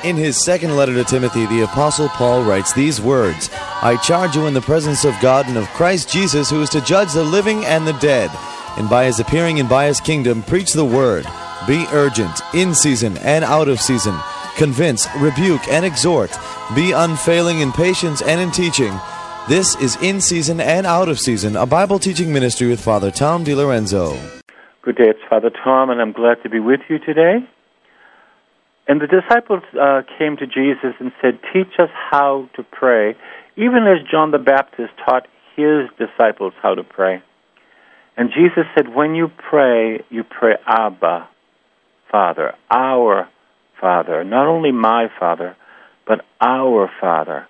In his second letter to Timothy, the Apostle Paul writes these words, I charge you in the presence of God and of Christ Jesus, who is to judge the living and the dead, and by his appearing and by his kingdom, preach the word. Be urgent, in season and out of season. Convince, rebuke, and exhort. Be unfailing in patience and in teaching. This is In Season and Out of Season, a Bible teaching ministry with Father Tom DiLorenzo. Good day, it's Father Tom, and I'm glad to be with you today. And the disciples came to Jesus and said, teach us how to pray, even as John the Baptist taught his disciples how to pray. And Jesus said, when you pray Abba, Father, our Father, not only my Father, but our Father.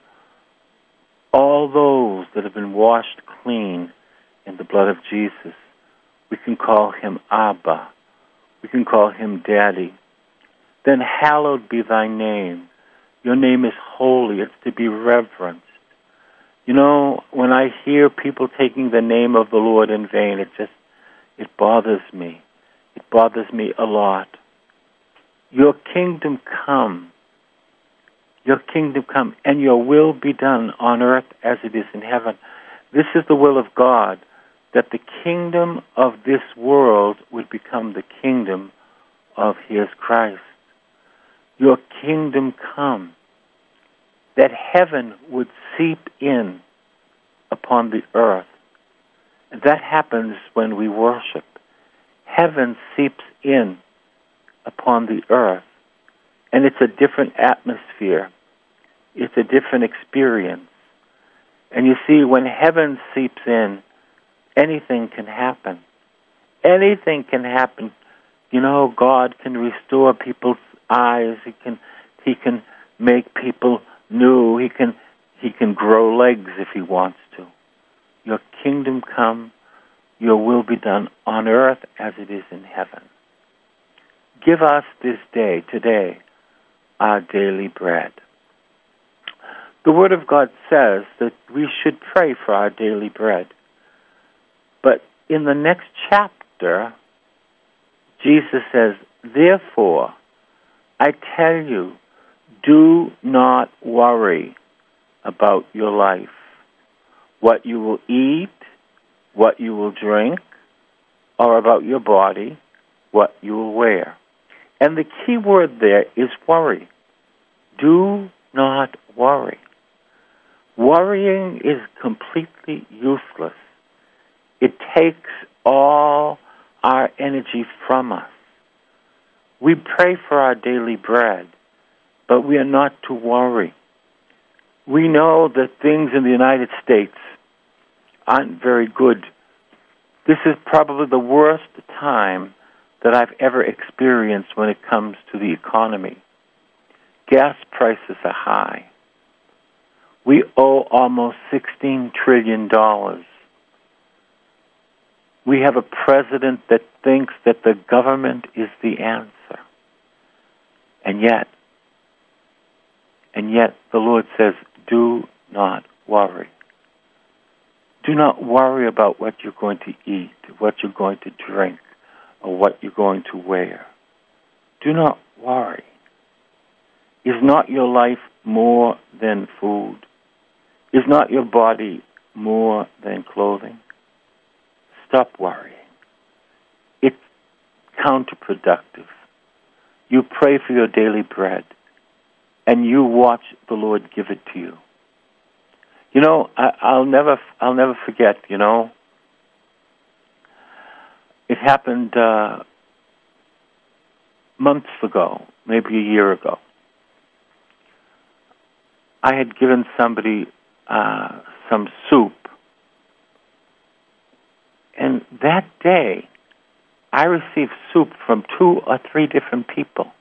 All those that have been washed clean in the blood of Jesus, we can call him Abba. We can call him Daddy. Then hallowed be thy name. Your name is holy. It's to be reverenced. You know, when I hear people taking the name of the Lord in vain, it bothers me. It bothers me a lot. Your kingdom come. Your kingdom come, and your will be done on earth as it is in heaven. This is the will of God, that the kingdom of this world would become the kingdom of his Christ. Your kingdom come, that heaven would seep in upon the earth. And that happens when we worship. Heaven seeps in upon the earth, and it's a different atmosphere. It's a different experience. And you see, when heaven seeps in, anything can happen. Anything can happen. You know, God can restore people's eyes. He can make people new. He can grow legs if he wants to. Your kingdom come, your will be done on earth as it is in heaven. Give us this day, today, our daily bread. The Word of God says that we should pray for our daily bread. But in the next chapter, Jesus says, therefore, I tell you, do not worry about your life, what you will eat, what you will drink, or about your body, what you will wear. And the key word there is worry. Do not worry. Worrying is completely useless. It takes all our energy from us. We pray for our daily bread, but we are not to worry. We know that things in the United States aren't very good. This is probably the worst time that I've ever experienced when it comes to the economy. Gas prices are high. We owe almost $16 trillion. We have a president that thinks that the government is the answer. And yet the Lord says, do not worry. Do not worry about what you're going to eat, what you're going to drink, or what you're going to wear. Do not worry. Is not your life more than food? Is not your body more than clothing? Stop worrying. It's counterproductive. You pray for your daily bread, and you watch the Lord give it to you. You know, I'll never forget. You know, it happened months ago, maybe a year ago. I had given somebody some soup, and that day I received soup from 2 or 3 different people.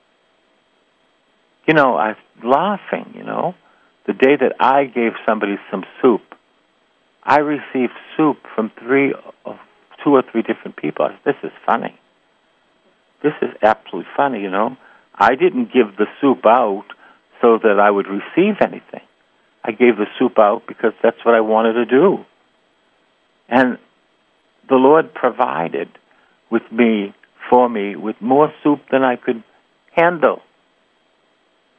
You know, I was laughing, you know. The day that I gave somebody some soup, I received soup from 2 or 3 different people. I said, this is funny. This is absolutely funny, you know. I didn't give the soup out so that I would receive anything. I gave the soup out because that's what I wanted to do. And the Lord provided for me with more soup than I could handle.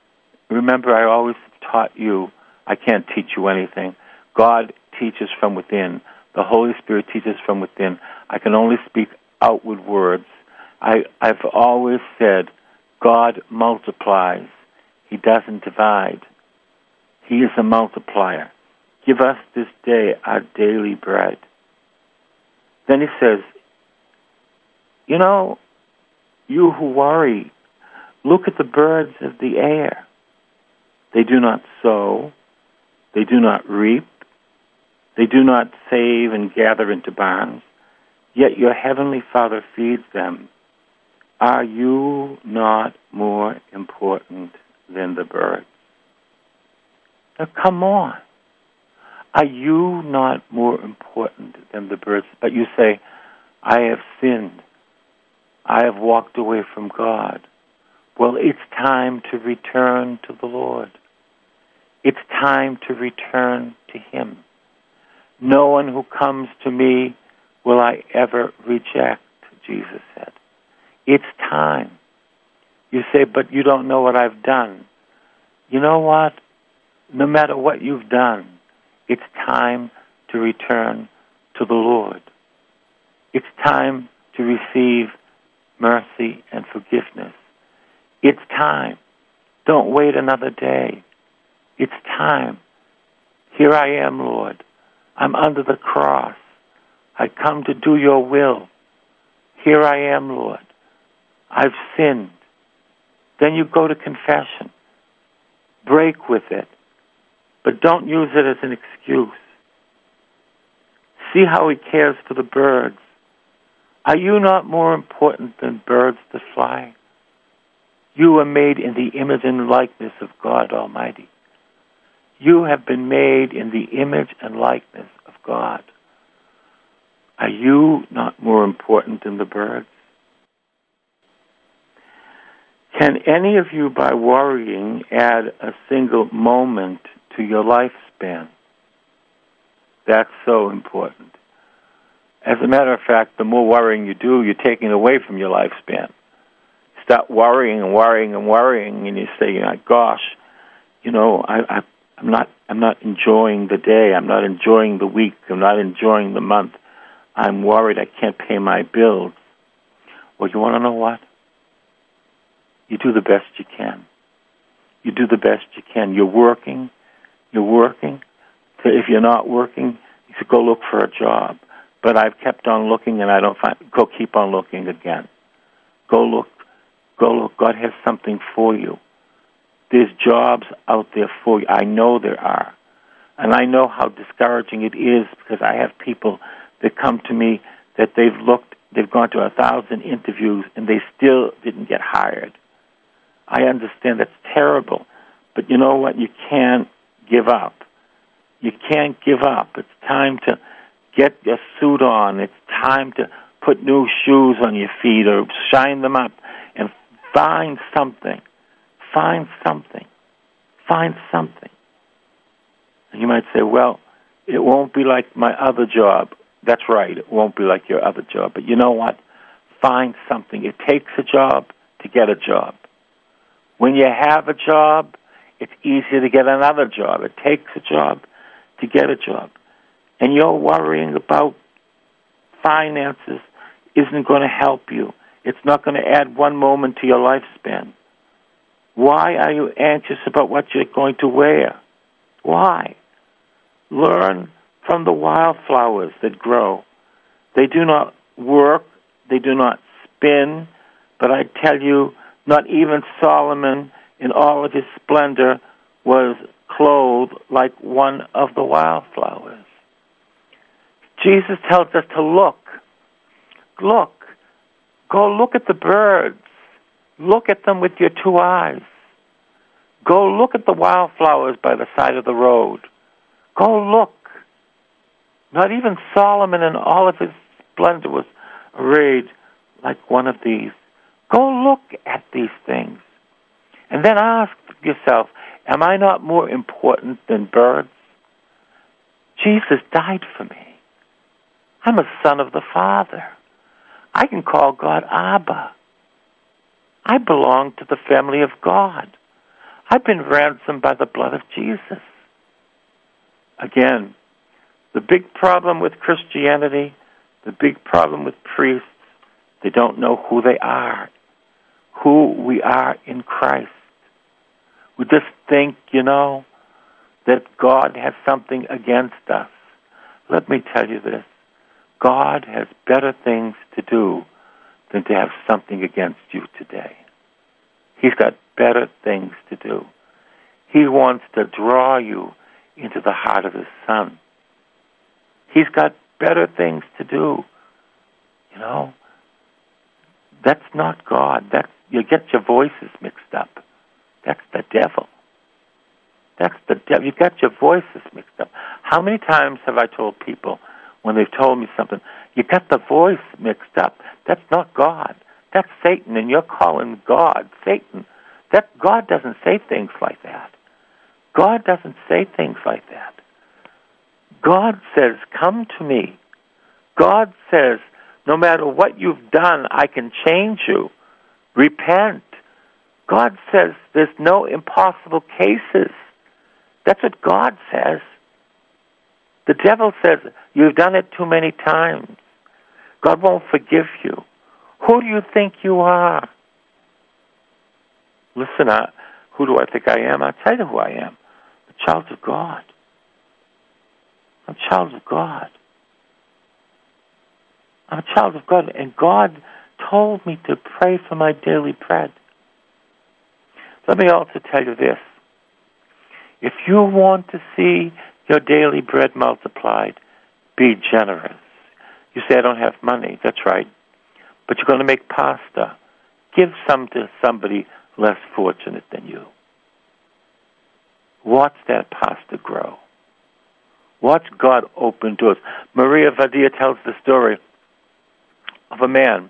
remember, I always taught you, I can't teach you anything. God teaches from within. The Holy Spirit teaches from within. I can only speak outward words. I've always said, God multiplies. He doesn't divide. He is a multiplier. Give us this day our daily bread. Then he says, you know, you who worry, look at the birds of the air. They do not sow. They do not reap. They do not save and gather into barns. Yet your heavenly Father feeds them. Are you not more important than the birds? Now, come on. Are you not more important than the birds? But you say, I have sinned. I have walked away from God. Well, it's time to return to the Lord. It's time to return to Him. No one who comes to me will I ever reject, Jesus said. It's time. You say, but you don't know what I've done. You know what? No matter what you've done, it's time to return to the Lord. It's time to receive mercy and forgiveness. It's time. Don't wait another day. It's time. Here I am, Lord. I'm under the cross. I come to do your will. Here I am, Lord. I've sinned. Then you go to confession. Break with it. But don't use it as an excuse. See how He cares for the birds. Are you not more important than birds that fly? You are made in the image and likeness of God Almighty. You have been made in the image and likeness of God. Are you not more important than the birds? Can any of you, by worrying, add a single moment to your lifespan? That's so important. As a matter of fact, the more worrying you do, you're taking away from your lifespan. Stop worrying and worrying and worrying, and you say, gosh, I'm not enjoying the day. I'm not enjoying the week. I'm not enjoying the month. I'm worried I can't pay my bills. Well, you want to know what? You do the best you can. You do the best you can. You're working. So if you're not working, you should go look for a job. But I've kept on looking and I don't find. Go keep on looking again. Go look. God has something for you. There's jobs out there for you. I know there are. And I know how discouraging it is because I have people that come to me that they've gone to 1,000 interviews and they still didn't get hired. I understand that's terrible. But you know what? You can't give up. You can't give up. It's time to get your suit on. It's time to put new shoes on your feet or shine them up and find something. Find something. Find something. And you might say, well, it won't be like my other job. That's right. It won't be like your other job. But you know what? Find something. It takes a job to get a job. When you have a job, it's easier to get another job. It takes a job to get a job. And you're worrying about finances isn't going to help you. It's not going to add one moment to your lifespan. Why are you anxious about what you're going to wear? Why? Learn from the wildflowers that grow. They do not work. They do not spin. But I tell you, not even Solomon in all of his splendor was clothed like one of the wildflowers. Jesus tells us to look. Look. Go look at the birds. Look at them with your two eyes. Go look at the wildflowers by the side of the road. Go look. Not even Solomon in all of his splendor was arrayed like one of these. Go look at these things. And then ask yourself, am I not more important than birds? Jesus died for me. I'm a son of the Father. I can call God Abba. I belong to the family of God. I've been ransomed by the blood of Jesus. Again, the big problem with Christianity, the big problem with priests, they don't know who they are, who we are in Christ. We just think, that God has something against us. Let me tell you this. God has better things to do than to have something against you today. He's got better things to do. He wants to draw you into the heart of his Son. He's got better things to do. That's not God. You get your voices mixed up. That's the devil. That's the devil. You got your voices mixed up. How many times have I told people when they've told me something, you got the voice mixed up. That's not God. That's Satan, and you're calling God Satan. God doesn't say things like that. God doesn't say things like that. God says, come to me. God says, no matter what you've done, I can change you. Repent. God says there's no impossible cases. That's what God says. The devil says, you've done it too many times. God won't forgive you. Who do you think you are? Listen, who do I think I am? I'll tell you who I am. A child of God. I'm a child of God. I'm a child of God, and God told me to pray for my daily bread. Let me also tell you this. If you want to see your daily bread multiplied, be generous. You say, I don't have money. That's right. But you're going to make pasta. Give some to somebody less fortunate than you. Watch that pasta grow. Watch God open doors. Maria Vadia tells the story of a man.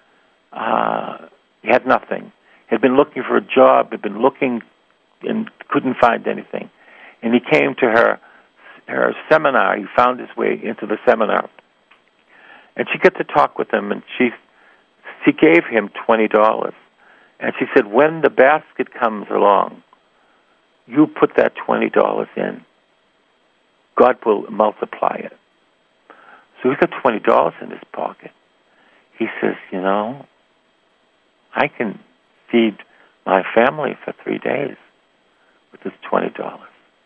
He had nothing. He had been looking for a job, had been looking and couldn't find anything. And he came to her seminar. He found his way into the seminar. And she got to talk with him, and she gave him $20. And she said, when the basket comes along, you put that $20 in. God will multiply it. So he's got $20 in his pocket. He says, I can feed my family for 3 days with this $20.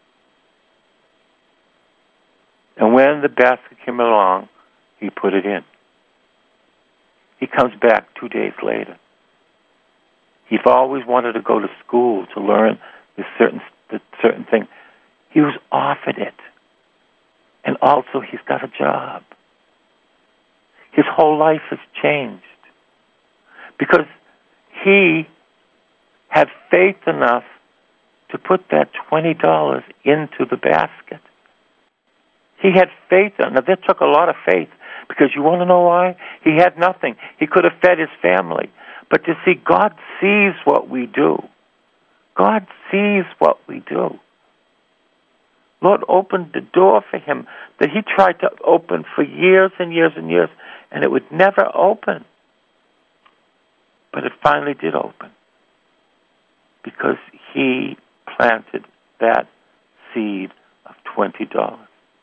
And when the basket came along, he put it in. He comes back 2 days later. He's always wanted to go to school to learn this certain thing. He was offered it. And also he's got a job. His whole life has changed. Because he had faith enough to put that $20 into the basket. He had faith. Now, that took a lot of faith, because you want to know why? He had nothing. He could have fed his family. But you see, God sees what we do. God sees what we do. Lord opened the door for him that he tried to open for years and years and years, and it would never open. But it finally did open, because he planted that seed of $20.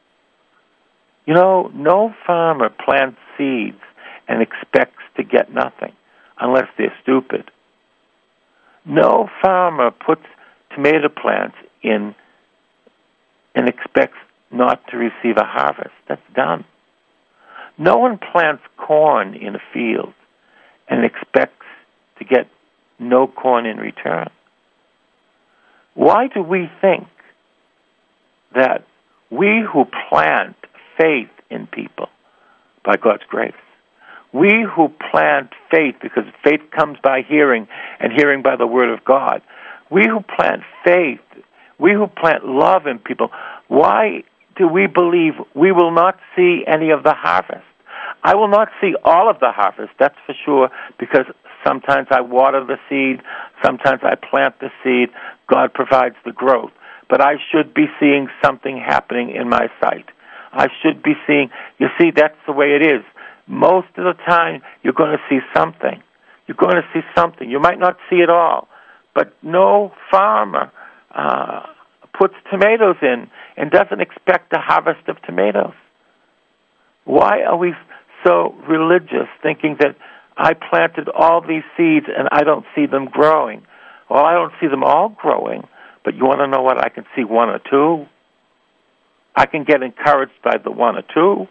No farmer plants seeds and expects to get nothing unless they're stupid. No farmer puts tomato plants in and expects not to receive a harvest. That's dumb. No one plants corn in a field and expects to get no corn in return. Why do we think that we who plant faith in people by God's grace, we who plant faith, because faith comes by hearing, and hearing by the Word of God, we who plant faith, we who plant love in people, why do we believe we will not see any of the harvest? I will not see all of the harvest, that's for sure, because sometimes I water the seed, sometimes I plant the seed, God provides the growth. But I should be seeing something happening in my sight. I should be seeing, you see, that's the way it is. Most of the time, you're going to see something. You're going to see something. You might not see it all, but no farmer puts tomatoes in and doesn't expect a harvest of tomatoes. Why are we so religious, thinking that I planted all these seeds and I don't see them growing? Well, I don't see them all growing, but you want to know what? I can see one or two. I can get encouraged by the one or two.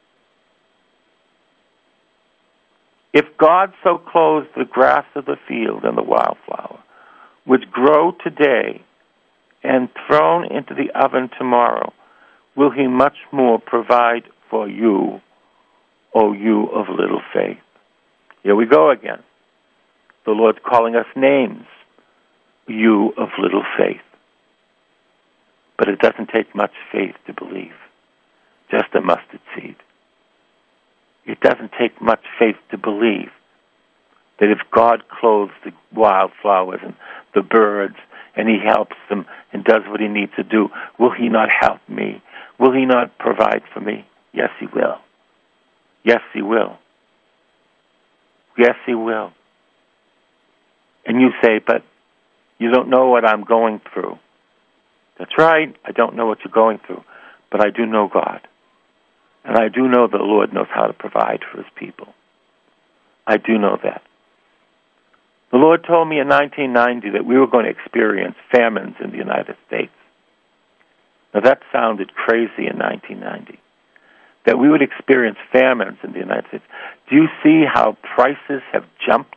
If God so clothes the grass of the field and the wildflower, which grow today and thrown into the oven tomorrow, will he much more provide for you, O you of little faith? Here we go again. The Lord's calling us names, you of little faith. But it doesn't take much faith to believe, just a mustard seed. It doesn't take much faith to believe that if God clothes the wildflowers and the birds and he helps them and does what he needs to do, will he not help me? Will he not provide for me? Yes, he will. Yes, he will. Yes, he will. And you say, but you don't know what I'm going through. That's right. I don't know what you're going through, but I do know God. And I do know the Lord knows how to provide for his people. I do know that. The Lord told me in 1990 that we were going to experience famines in the United States. Now that sounded crazy in 1990, that we would experience famines in the United States. Do you see how prices have jumped?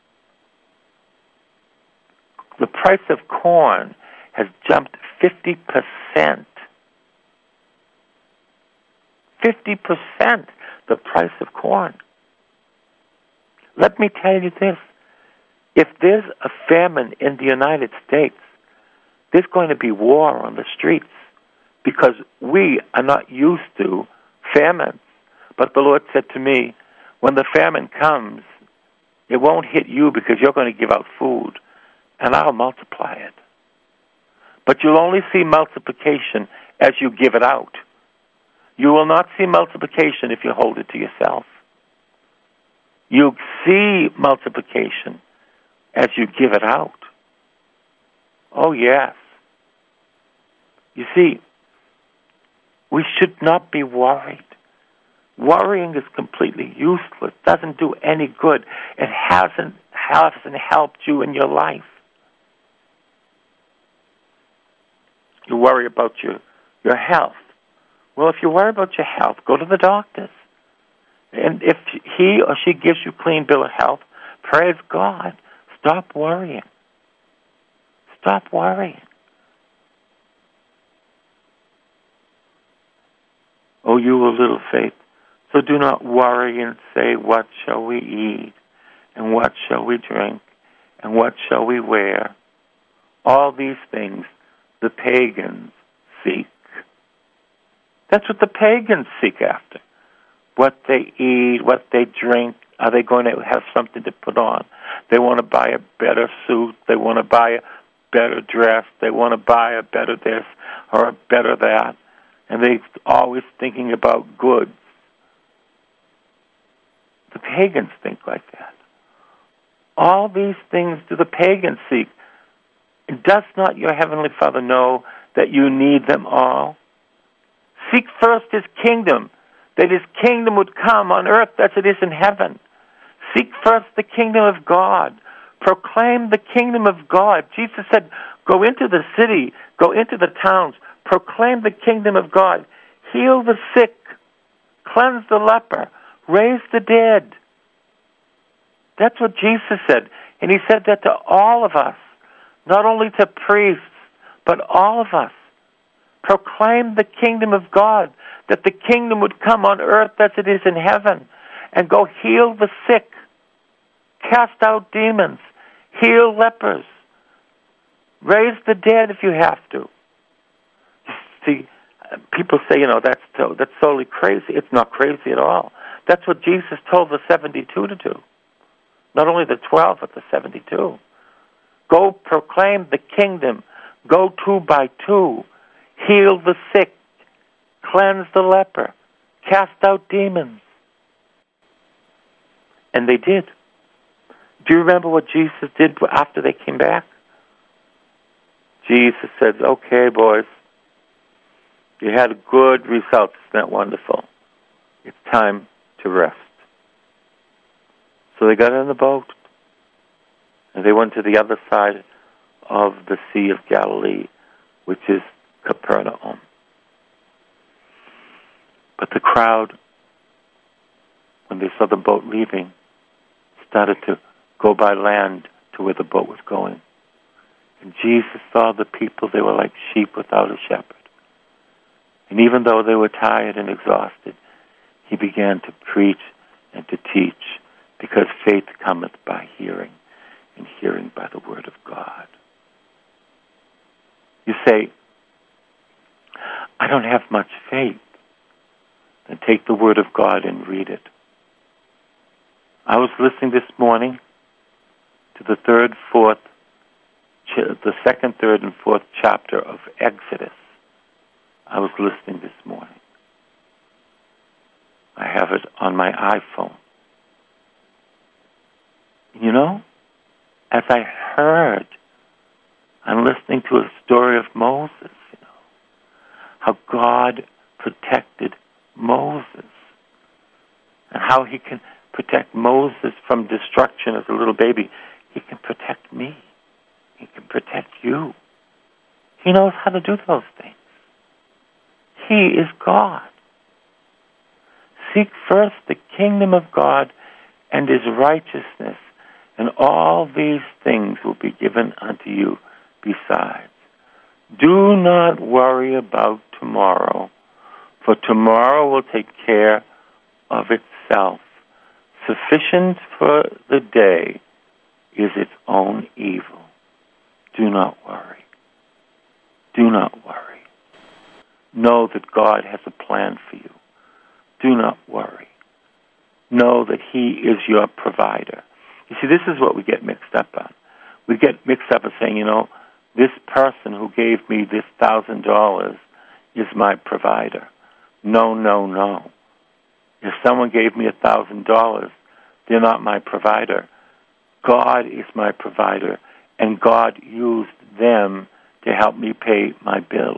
The price of corn has jumped 50%. 50%, the price of corn. Let me tell you this. If there's a famine in the United States, there's going to be war on the streets because we are not used to famines. But the Lord said to me, when the famine comes, it won't hit you because you're going to give out food, and I'll multiply it. But you'll only see multiplication as you give it out. You will not see multiplication if you hold it to yourself. You'll see multiplication as you give it out. Oh, yes. You see, we should not be worried. Worrying is completely useless, doesn't do any good. It hasn't helped you in your life. You worry about your health. Well, if you worry about your health, go to the doctors. And if he or she gives you a clean bill of health, praise God. Stop worrying. Stop worrying. Oh, you of little faith. So do not worry and say, what shall we eat? And what shall we drink? And what shall we wear? All these things the pagans seek. That's what the pagans seek after. What they eat, what they drink. Are they going to have something to put on? They want to buy a better suit. They want to buy a better dress. They want to buy a better this or a better that. And they're always thinking about goods. The pagans think like that. All these things do the pagans seek. Does not your Heavenly Father know that you need them all? Seek first his kingdom, that his kingdom would come on earth as it is in heaven. Seek first the kingdom of God. Proclaim the kingdom of God. Jesus said, go into the city, go into the towns, proclaim the kingdom of God. Heal the sick, cleanse the leper, raise the dead. That's what Jesus said. And he said that to all of us, not only to priests, but all of us. Proclaim the kingdom of God, that the kingdom would come on earth as it is in heaven, and go heal the sick, cast out demons, heal lepers, raise the dead if you have to. See, people say, that's totally crazy. It's not crazy at all. That's what Jesus told the 72 to do. Not only the 12, but the 72. Go proclaim the kingdom. Go 2 by 2. Heal the sick. Cleanse the leper. Cast out demons. And they did. Do you remember what Jesus did after they came back? Jesus said, okay, boys, you had good results. Isn't that wonderful? It's time to rest. So they got in the boat, and they went to the other side of the Sea of Galilee, which is Capernaum. But the crowd, when they saw the boat leaving, started to go by land to where the boat was going. And Jesus saw the people, they were like sheep without a shepherd. And even though they were tired and exhausted, he began to preach and to teach, because faith cometh by hearing, and hearing by the word of God. You say, I don't have much faith. Then take the word of God and read it. I was listening this morning to the second, third, and fourth chapter of Exodus. I was listening this morning. I have it on my iPhone. You know, as I heard, I'm listening to a story of Moses, you know, how God protected Moses, and how he can protect Moses from destruction as a little baby. He can protect me. He can protect you. He knows how to do those things. He is God. Seek first the kingdom of God and his righteousness, and all these things will be given unto you besides. Do not worry about tomorrow, for tomorrow will take care of itself. Sufficient for the day is its own evil. Do not worry. Do not worry. Know that God has a plan for you. Do not worry. Know that he is your provider. You see, this is what we get mixed up on. We get mixed up in saying, you know, this person who gave me this $1,000 is my provider. No, no, no. If someone gave me $1,000, they're not my provider. God is my provider, and God used them to help me pay my bills.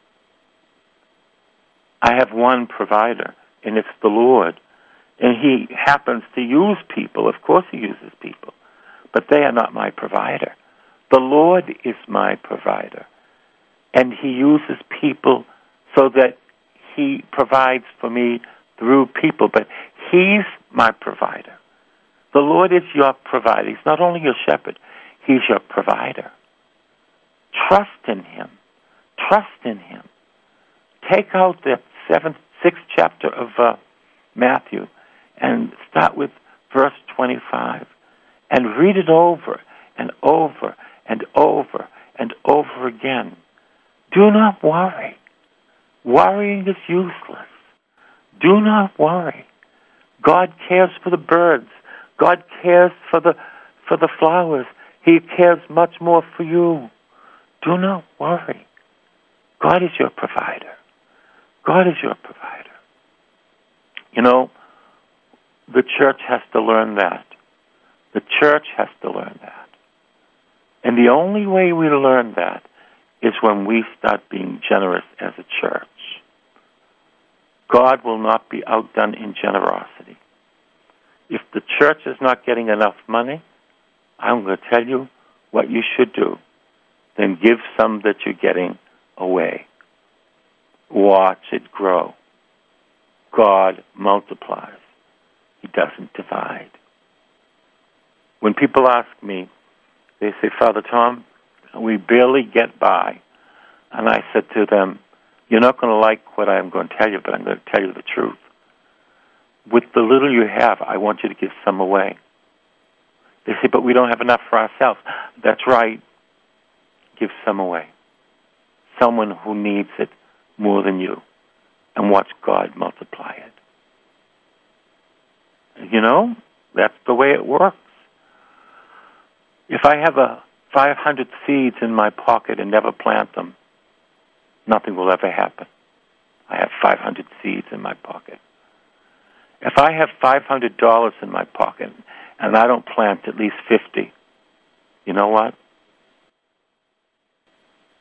I have one provider, and it's the Lord. And he happens to use people. Of course he uses people. But they are not my provider. The Lord is my provider. And he uses people so that he provides for me through people. But he's my provider. The Lord is your provider. He's not only your shepherd, he's your provider. Trust in him. Trust in him. Take out the 6th chapter of Matthew and start with verse 25 and read it over and over and over and over again. Do not worry. Worrying is useless. Do not worry. God cares for the birds. God cares for the flowers. He cares much more for you. Do not worry. God is your provider. God is your provider. You know, the church has to learn that. The church has to learn that. And the only way we learn that is when we start being generous as a church. God will not be outdone in generosity. If the church is not getting enough money, I'm going to tell you what you should do. Then give some that you're getting away. Watch it grow. God multiplies. He doesn't divide. When people ask me, they say, Father Tom, we barely get by. And I said to them, you're not going to like what I'm going to tell you, but I'm going to tell you the truth. With the little you have, I want you to give some away. They say, but we don't have enough for ourselves. That's right. Give some away. Someone who needs it more than you. And watch God multiply it. You know, that's the way it works. If I have 500 seeds in my pocket and never plant them, nothing will ever happen. I have 500 seeds in my pocket. If I have $500 in my pocket and I don't plant at least 50, you know what?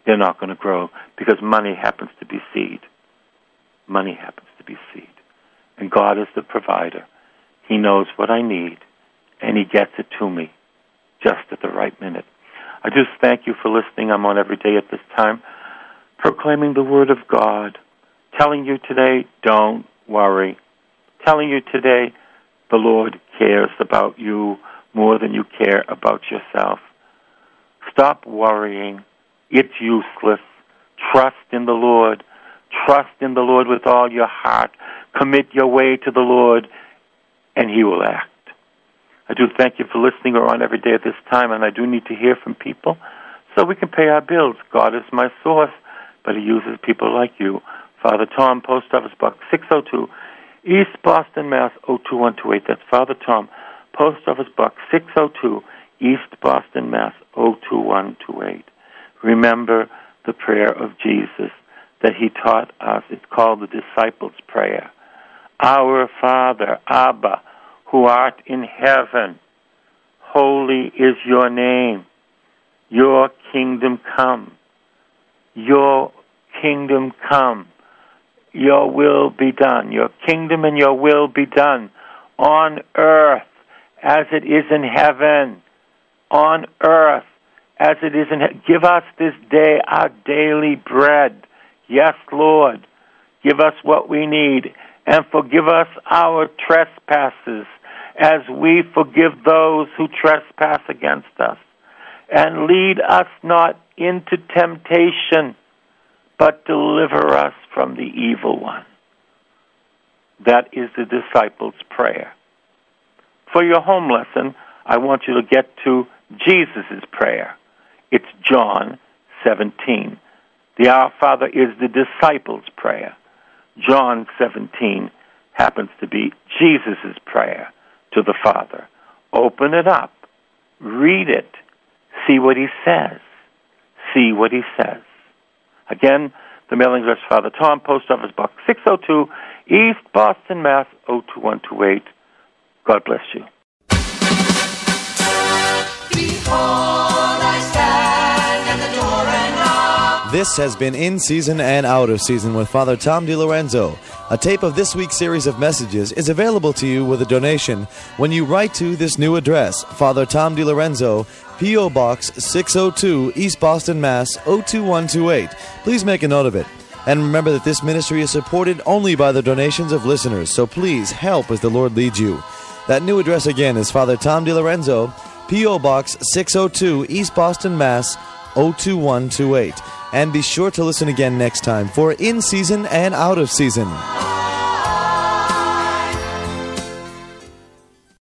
they're not going to grow, because money happens to be seed. Money happens to be seed. And God is the provider. He knows what I need, and He gets it to me just at the right minute. I just thank you for listening. I'm on every day at this time, proclaiming the Word of God, telling you today, don't worry. Telling you today, the Lord cares about you more than you care about yourself. Stop worrying. It's useless. Trust in the Lord. Trust in the Lord with all your heart. Commit your way to the Lord, and He will act. I do thank you for listening. We're on every day at this time, and I do need to hear from people so we can pay our bills. God is my source, but He uses people like you. Father Tom, Post Office Box 602, East Boston, Mass. 02128. That's Father Tom, Post Office Box 602, East Boston, Mass. 02128. Remember the prayer of Jesus that He taught us. It's called the Disciples' Prayer. Our Father, Abba, who art in heaven, holy is your name. Your kingdom come. Your kingdom come. Your will be done. Your kingdom and your will be done on earth as it is in heaven. On earth as it is in heaven. Give us this day our daily bread. Yes, Lord. Give us what we need. And forgive us our trespasses as we forgive those who trespass against us. And lead us not into temptation, but deliver us from the evil one. That is the disciples' prayer. For your home lesson, I want you to get to Jesus' prayer. It's John 17. The Our Father is the disciples' prayer. John 17 happens to be Jesus' prayer to the Father. Open it up. Read it. See what He says. See what He says. Again, the mailing address, Father Tom, Post Office Box 602, East Boston, Mass. 02128. God bless you. Behold, I stand at the door and knock. This has been In Season and Out of Season with Father Tom DiLorenzo. A tape of this week's series of messages is available to you with a donation when you write to this new address, Father Tom DiLorenzo, P.O. Box 602, East Boston, Mass. 02128. Please make a note of it. And remember that this ministry is supported only by the donations of listeners, so please help as the Lord leads you. That new address again is Father Tom DiLorenzo, P.O. Box 602, East Boston, Mass. 02128. And be sure to listen again next time for In Season and Out of Season.